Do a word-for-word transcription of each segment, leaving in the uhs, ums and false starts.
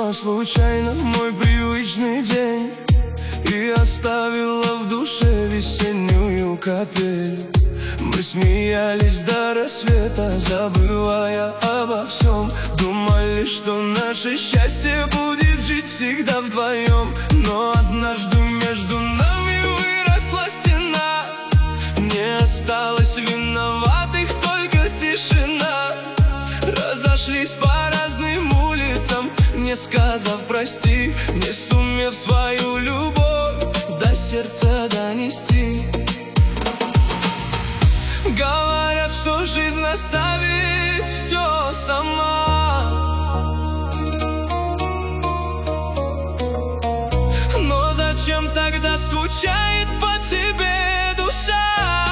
пришла случайно в мой привычный день и оставила в душе весеннюю капель. Мы смеялись до рассвета, забывая обо всем. Думали, что наше счастье будет жить всегда вдвоем. Но однажды между нами выросла стена, не осталось виноватых, только тишина. Разошлись по разным улицам, не сказав прости, не сумев свою любовь до сердца донести. Говорят, что жизнь оставит все сама, но зачем тогда скучает по тебе душа?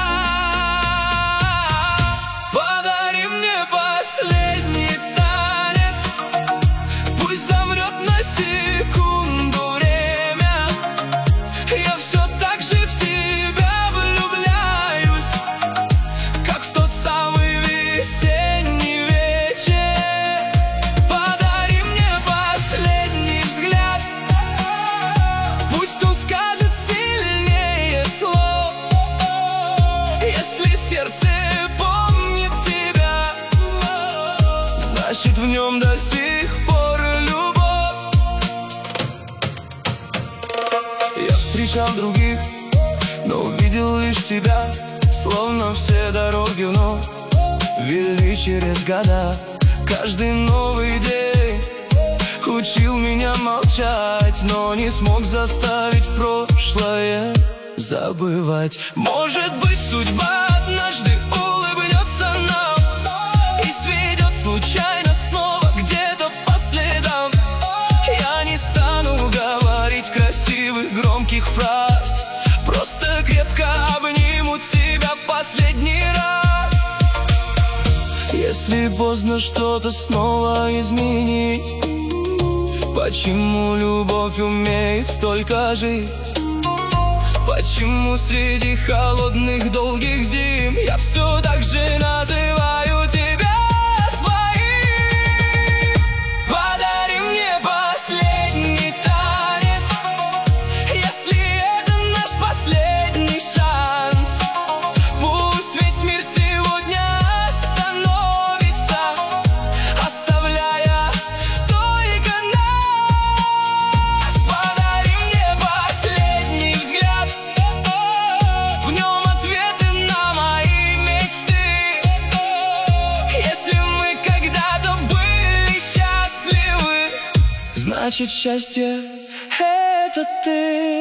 Подари мне последний танец, пусть замрет на секунду время. Я все так же в тебя влюбляюсь, как в тот самый весенний вечер. Подари мне последний взгляд, пусть он скажет сильнее слов. Если сердце помнит тебя, значит в нем до сих пор любовь. Я встречал других, но увидел лишь тебя, словно все дороги вновь вели через года. Каждый новый день учил меня молчать, но не смог заставить прошлое забывать. Может быть, судьба однажды улыбнется нам и сведет случайно снова где-то по следам. Я не стану говорить красивых громких фраз, просто крепко обниму тебя в последний раз. Если поздно что-то снова изменить, почему любовь умеет столько жить? Почему среди холодных долгих зим я все так же называю тебя своим? Подари мне последний танец, если это наш последний шанс. Пусть весь мир сегодня остановится, оставляя только нас. Подари мне последний взгляд, в нем ответы на мои мечты. Если мы когда-то были счастливы, значит счастье — это ты.